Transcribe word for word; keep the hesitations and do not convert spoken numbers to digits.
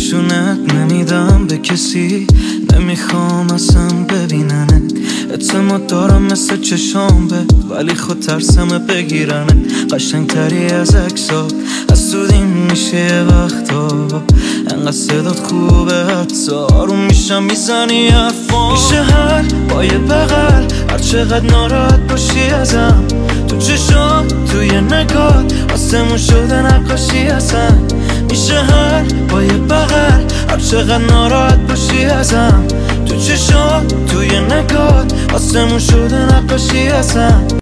نشونت نمیدم به کسی، نمیخوام اصلا ببیننت. اعتماد دارم مثل چشام به، ولی خود ترسمه بگیرنت. قشنگ تری از اکسا حسودیم میشه وقتا، انقدر صدات خوبه حتی آروم میشم میزنی حرفا. میشه هر با یه بغل هر چقدر ناراحت باشی ازم، تو چشات توی نگات آسمون شده نقاشی ازم. میشه هر با یه بغل هر چقدر ناراحت باشی ازم، تو چشات توی نگات آسمون شده نقاشی ازم.